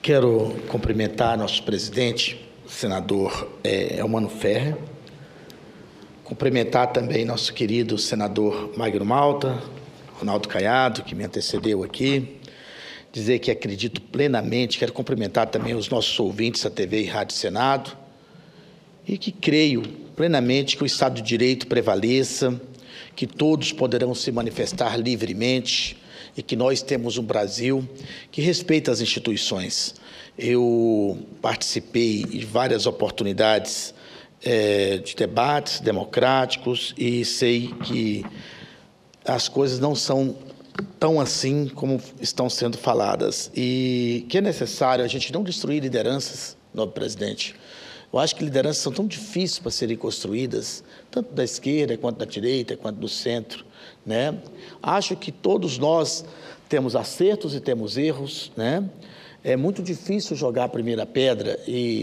quero cumprimentar nosso presidente, o senador Elmano Ferrer, cumprimentar também nosso querido senador Magno Malta, Ronaldo Caiado, que me antecedeu aqui, dizer que acredito plenamente, quero cumprimentar também os nossos ouvintes da TV e Rádio Senado, e que creio plenamente que o Estado de Direito prevaleça, que todos poderão se manifestar livremente e que nós temos um Brasil que respeita as instituições. Eu participei de várias oportunidades de debates democráticos e sei que as coisas não são tão assim como estão sendo faladas e que é necessário a gente não destruir lideranças, nobre presidente. Eu acho que lideranças são tão difíceis para serem construídas, tanto da esquerda, quanto da direita, quanto do centro, né? Acho que todos nós temos acertos e temos erros, né? É muito difícil jogar a primeira pedra,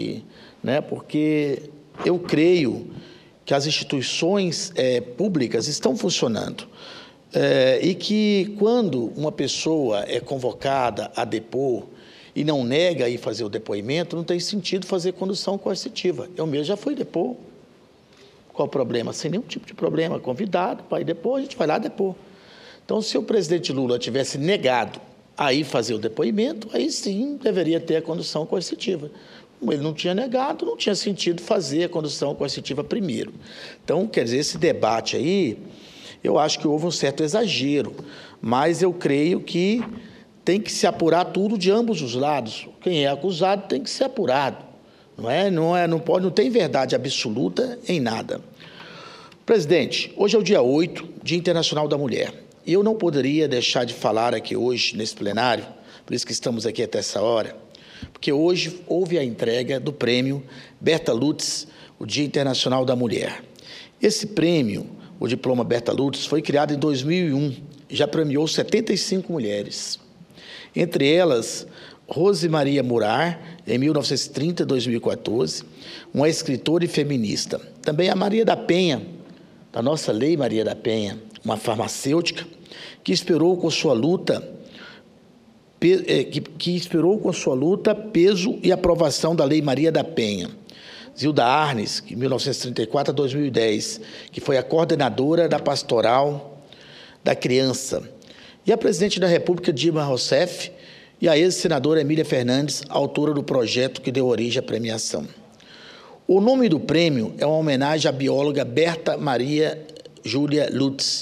porque eu creio que as instituições públicas estão funcionando e que quando uma pessoa é convocada a depor e não nega a ir fazer o depoimento, não tem sentido fazer condução coercitiva. Eu mesmo já fui depor. Qual o problema? Sem nenhum tipo de problema. Convidado para ir depor, a gente vai lá depor. Então, se o presidente Lula tivesse negado a ir fazer o depoimento, aí sim deveria ter a condução coercitiva. Como ele não tinha negado, não tinha sentido fazer a condução coercitiva primeiro. Então, quer dizer, esse debate aí, eu acho que houve um certo exagero, mas eu creio que tem que se apurar tudo de ambos os lados. Quem é acusado tem que ser apurado. Não tem verdade absoluta em nada. Presidente, hoje é o dia 8, Dia Internacional da Mulher. E eu não poderia deixar de falar aqui hoje, nesse plenário, por isso que estamos aqui até essa hora, porque hoje houve a entrega do prêmio Berta Lutz, o Dia Internacional da Mulher. Esse prêmio, o diploma Berta Lutz, foi criado em 2001 e já premiou 75 mulheres. Entre elas, Rose Maria Murar, em 1930 e 2014, uma escritora e feminista. Também a Maria da Penha, da nossa Lei Maria da Penha, uma farmacêutica que esperou com sua luta peso e aprovação da Lei Maria da Penha. Zilda Arnes, de 1934 a 2010, que foi a coordenadora da Pastoral da Criança. E a presidente da República, Dilma Rousseff, e a ex-senadora Emília Fernandes, autora do projeto que deu origem à premiação. O nome do prêmio é uma homenagem à bióloga Berta Maria Júlia Lutz,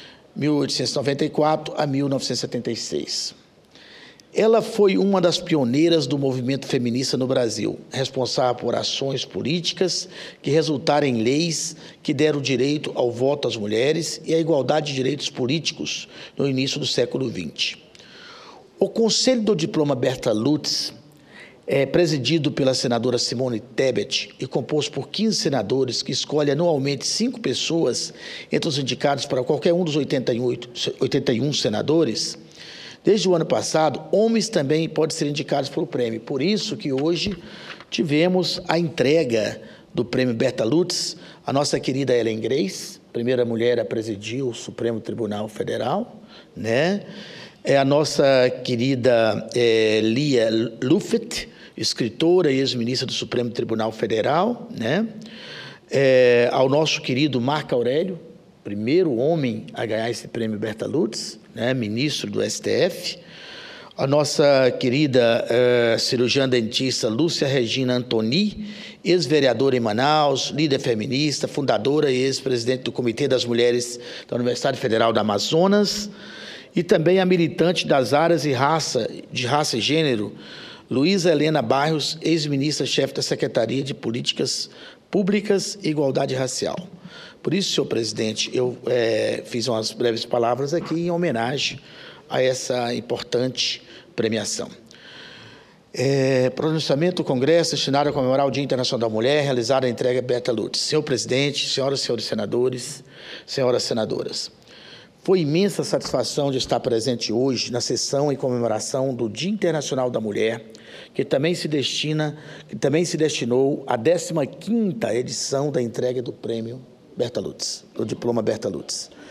1894 a 1976. Ela foi uma das pioneiras do movimento feminista no Brasil, responsável por ações políticas que resultaram em leis que deram direito ao voto às mulheres e à igualdade de direitos políticos no início do século XX. O Conselho do Diploma Berta Lutz é presidido pela senadora Simone Tebet e composto por 15 senadores que escolhem anualmente 5 pessoas entre os indicados para qualquer um dos 81 senadores. Desde o ano passado, homens também podem ser indicados pelo prêmio. Por isso que hoje tivemos a entrega do prêmio Berta Lutz, a nossa querida Ellen Grace, primeira mulher a presidir o Supremo Tribunal Federal, né? A nossa querida Lia Luffet, escritora e ex-ministra do Supremo Tribunal Federal, né? Ao nosso querido Marco Aurélio, primeiro homem a ganhar esse prêmio Berta Lutz, né? Ministro do STF. A nossa querida cirurgiã dentista Lúcia Regina Antoni, ex-vereadora em Manaus, líder feminista, fundadora e ex-presidente do Comitê das Mulheres da Universidade Federal do Amazonas, e também a militante das áreas de raça e gênero, Luísa Helena Barros, ex-ministra-chefe da Secretaria de Políticas Públicas e Igualdade Racial. Por isso, senhor presidente, eu fiz umas breves palavras aqui em homenagem a essa importante premiação. Pronunciamento do Congresso destinado a comemorar o Dia Internacional da Mulher, realizada a entrega Berta Lutz. Senhor presidente, senhoras e senhores senadores, senhoras senadoras, foi imensa satisfação de estar presente hoje na sessão em comemoração do Dia Internacional da Mulher, que também se destinou à 15ª edição da entrega do prêmio Berta Lutz, do diploma Berta Lutz.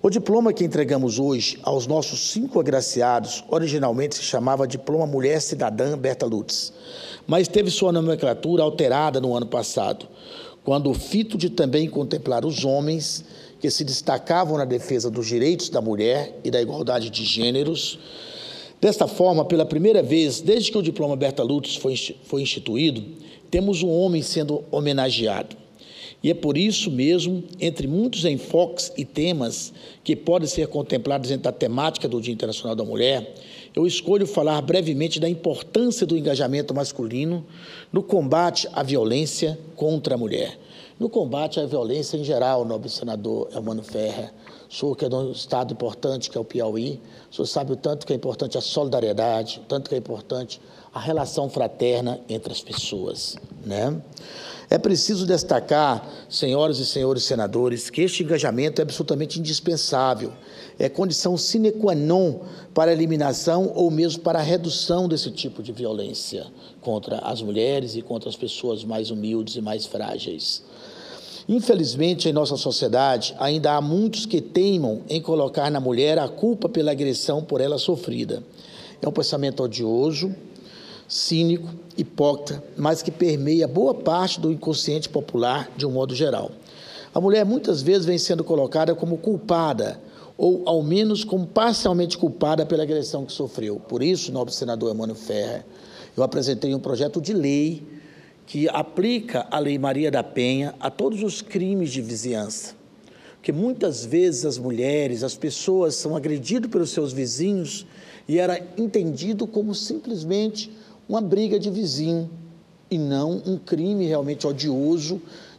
O diploma que entregamos hoje aos nossos 5 agraciados originalmente se chamava Diploma Mulher Cidadã Berta Lutz, mas teve sua nomenclatura alterada no ano passado, quando o fito de também contemplar os homens que se destacavam na defesa dos direitos da mulher e da igualdade de gêneros. Desta forma, pela primeira vez, desde que o diploma Berta Lutz foi instituído, temos um homem sendo homenageado. E é por isso mesmo, entre muitos enfoques e temas que podem ser contemplados dentro da temática do Dia Internacional da Mulher, eu escolho falar brevemente da importância do engajamento masculino no combate à violência contra a mulher. No combate à violência em geral, nobre senador Elmano Ferrer, o senhor que é de um estado importante, que é o Piauí, o senhor sabe o tanto que é importante a solidariedade, o tanto que é importante a relação fraterna entre as pessoas, né? É preciso destacar, senhoras e senhores senadores, que este engajamento é absolutamente indispensável, é condição sine qua non para a eliminação ou mesmo para a redução desse tipo de violência contra as mulheres e contra as pessoas mais humildes e mais frágeis. Infelizmente, em nossa sociedade, ainda há muitos que teimam em colocar na mulher a culpa pela agressão por ela sofrida. É um pensamento odioso, cínico, hipócrita, mas que permeia boa parte do inconsciente popular de um modo geral. A mulher muitas vezes vem sendo colocada como culpada, ou ao menos como parcialmente culpada pela agressão que sofreu. Por isso, nobre senador Elmano Ferrer, eu apresentei um projeto de lei que aplica a Lei Maria da Penha a todos os crimes de vizinhança. Porque muitas vezes as mulheres, as pessoas são agredidas pelos seus vizinhos e era entendido como simplesmente uma briga de vizinho e não um crime realmente odioso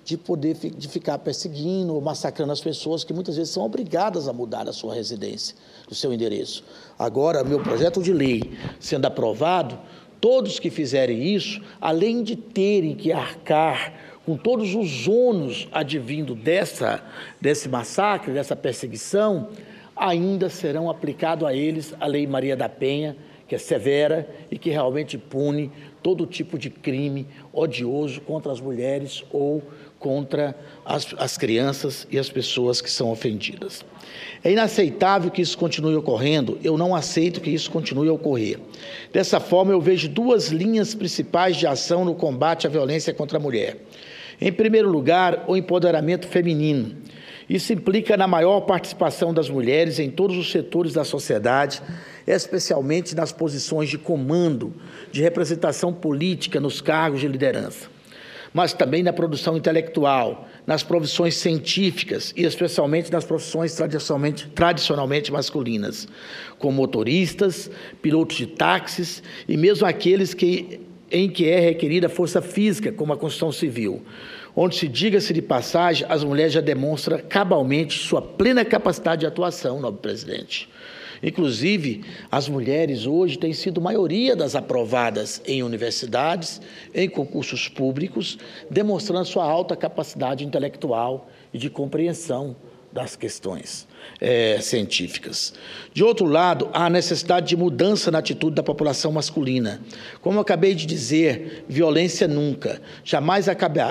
de ficar perseguindo ou massacrando as pessoas que muitas vezes são obrigadas a mudar a sua residência, do seu endereço. Agora, meu projeto de lei sendo aprovado, todos que fizerem isso, além de terem que arcar com todos os ônus advindo desse massacre, dessa perseguição, ainda serão aplicados a eles a Lei Maria da Penha, que é severa e que realmente pune todo tipo de crime odioso contra as mulheres ou contra as crianças e as pessoas que são ofendidas. É inaceitável que isso continue ocorrendo, eu não aceito que isso continue a ocorrer. Dessa forma, eu vejo 2 linhas principais de ação no combate à violência contra a mulher. Em primeiro lugar, o empoderamento feminino. Isso implica na maior participação das mulheres em todos os setores da sociedade, especialmente nas posições de comando, de representação política nos cargos de liderança, mas também na produção intelectual, nas profissões científicas e especialmente nas profissões tradicionalmente masculinas, como motoristas, pilotos de táxis e mesmo aqueles em que é requerida força física, como a construção civil, onde, se diga-se de passagem, as mulheres já demonstram cabalmente sua plena capacidade de atuação, nobre presidente. Inclusive, as mulheres hoje têm sido maioria das aprovadas em universidades, em concursos públicos, demonstrando sua alta capacidade intelectual e de compreensão das questões científicas. De outro lado, há a necessidade de mudança na atitude da população masculina. Como eu acabei de dizer, violência nunca, jamais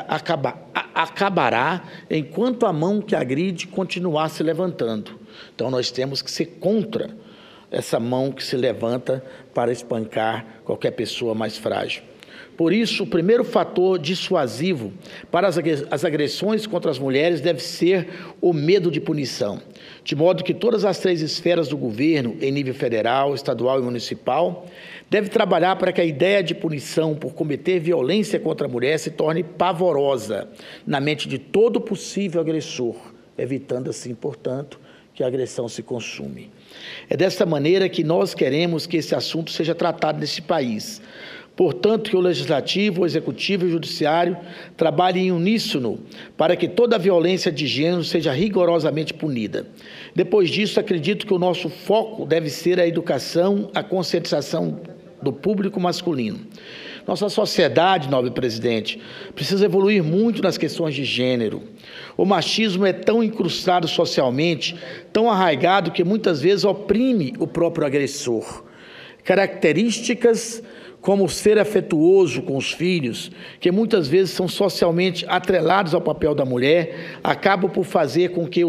acabará enquanto a mão que agride continuar se levantando. Então, nós temos que ser contra essa mão que se levanta para espancar qualquer pessoa mais frágil. Por isso, o primeiro fator dissuasivo para as agressões contra as mulheres deve ser o medo de punição, de modo que todas as 3 esferas do governo, em nível federal, estadual e municipal, devem trabalhar para que a ideia de punição por cometer violência contra a mulher se torne pavorosa na mente de todo possível agressor, evitando assim, portanto, que a agressão se consume. É dessa maneira que nós queremos que esse assunto seja tratado neste país. Portanto, que o Legislativo, o Executivo e o Judiciário trabalhem em uníssono para que toda a violência de gênero seja rigorosamente punida. Depois disso, acredito que o nosso foco deve ser a educação, a conscientização do público masculino. Nossa sociedade, nobre presidente, precisa evoluir muito nas questões de gênero. O machismo é tão incrustado socialmente, tão arraigado, que muitas vezes oprime o próprio agressor. Características como ser afetuoso com os filhos, que muitas vezes são socialmente atrelados ao papel da mulher, acabam por fazer com que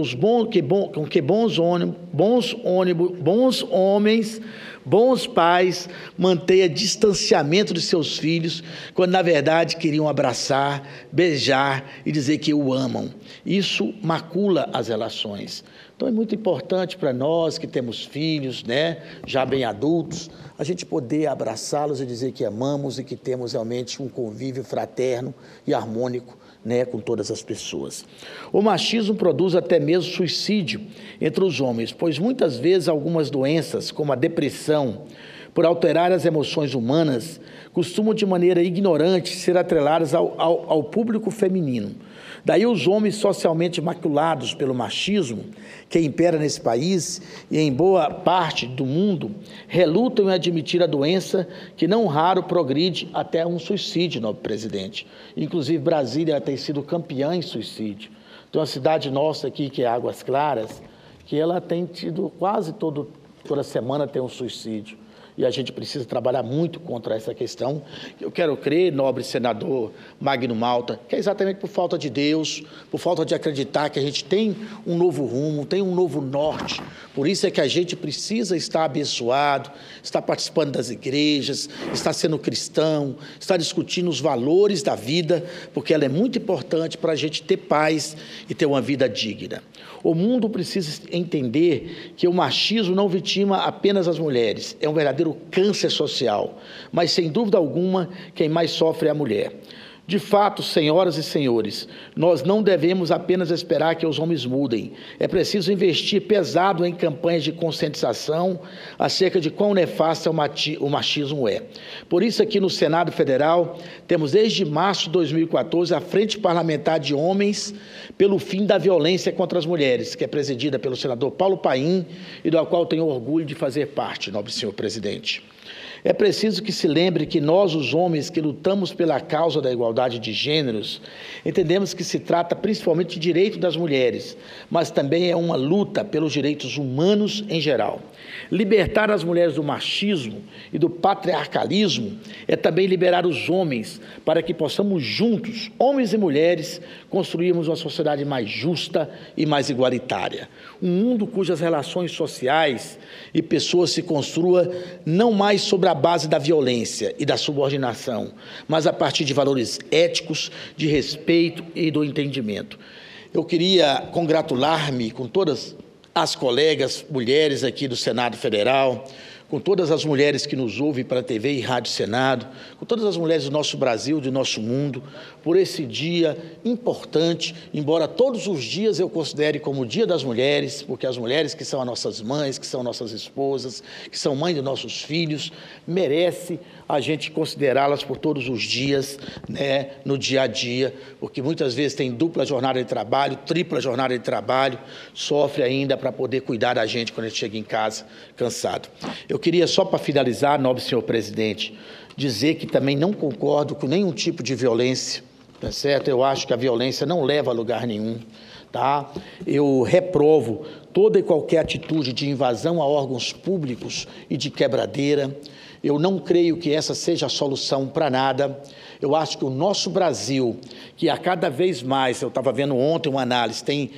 bons homens, bons pais mantenham distanciamento de seus filhos, quando na verdade queriam abraçar, beijar e dizer que o amam. Isso macula as relações. Então é muito importante para nós que temos filhos, né, já bem adultos, a gente poder abraçá-los e dizer que amamos e que temos realmente um convívio fraterno e harmônico, né, com todas as pessoas. O machismo produz até mesmo suicídio entre os homens, pois muitas vezes algumas doenças, como a depressão, por alterar as emoções humanas, costumam de maneira ignorante ser atreladas ao público feminino. Daí os homens socialmente maculados pelo machismo, que impera nesse país e em boa parte do mundo, relutam em admitir a doença que não raro progride até um suicídio, nobre presidente. Inclusive Brasília tem sido campeã em suicídio. Tem uma cidade nossa aqui, que é Águas Claras, que ela tem tido quase toda semana tem um suicídio. E a gente precisa trabalhar muito contra essa questão. Eu quero crer, nobre senador Magno Malta, que é exatamente por falta de Deus, por falta de acreditar que a gente tem um novo rumo, tem um novo norte. Por isso é que a gente precisa estar abençoado, estar participando das igrejas, estar sendo cristão, estar discutindo os valores da vida, porque ela é muito importante para a gente ter paz e ter uma vida digna. O mundo precisa entender que o machismo não vitima apenas as mulheres, é um verdadeiro câncer social, mas sem dúvida alguma quem mais sofre é a mulher. De fato, senhoras e senhores, nós não devemos apenas esperar que os homens mudem. É preciso investir pesado em campanhas de conscientização acerca de quão nefasto o machismo é. Por isso, aqui no Senado Federal, temos desde março de 2014 a Frente Parlamentar de Homens pelo Fim da Violência contra as Mulheres, que é presidida pelo senador Paulo Paim e do qual tenho orgulho de fazer parte, nobre senhor presidente. É preciso que se lembre que nós, os homens que lutamos pela causa da igualdade de gêneros, entendemos que se trata principalmente de direito das mulheres, mas também é uma luta pelos direitos humanos em geral. Libertar as mulheres do machismo e do patriarcalismo é também liberar os homens para que possamos juntos, homens e mulheres, construirmos uma sociedade mais justa e mais igualitária. Um mundo cujas relações sociais e pessoas se construam não mais sobre a base da violência e da subordinação, mas a partir de valores éticos, de respeito e do entendimento. Eu queria congratular-me com todas as colegas mulheres aqui do Senado Federal, com todas as mulheres que nos ouvem pela TV e Rádio Senado, com todas as mulheres do nosso Brasil, do nosso mundo, por esse dia importante, embora todos os dias eu considere como o Dia das Mulheres, porque as mulheres que são as nossas mães, que são nossas esposas, que são mães de nossos filhos, merece a gente considerá-las por todos os dias, né, no dia a dia, porque muitas vezes tem dupla jornada de trabalho, tripla jornada de trabalho, sofre ainda para poder cuidar da gente quando a gente chega em casa cansado. Eu queria só para finalizar, nobre senhor presidente, dizer que também não concordo com nenhum tipo de violência, tá certo? Eu acho que a violência não leva a lugar nenhum, tá? Eu reprovo toda e qualquer atitude de invasão a órgãos públicos e de quebradeira. Eu não creio que essa seja a solução para nada. Eu acho que o nosso Brasil, que a cada vez mais, eu estava vendo ontem uma análise,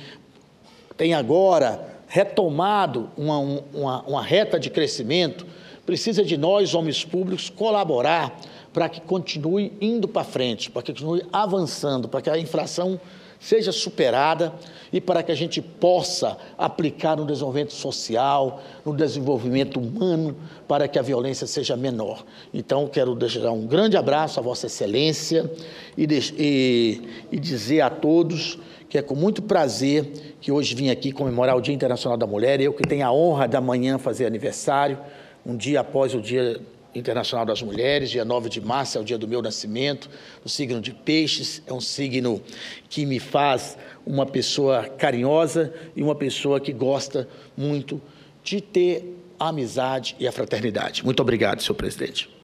tem agora retomado uma reta de crescimento, precisa de nós, homens públicos, colaborar para que continue indo para frente, para que continue avançando, para que a inflação seja superada e para que a gente possa aplicar no desenvolvimento social, no desenvolvimento humano, para que a violência seja menor. Então, quero deixar um grande abraço a Vossa Excelência e dizer a todos que é com muito prazer que hoje vim aqui comemorar o Dia Internacional da Mulher, eu que tenho a honra de amanhã fazer aniversário, um dia após o Dia Internacional das Mulheres, dia 9 de março é o dia do meu nascimento, no signo de Peixes, é um signo que me faz uma pessoa carinhosa e uma pessoa que gosta muito de ter a amizade e a fraternidade. Muito obrigado, senhor presidente.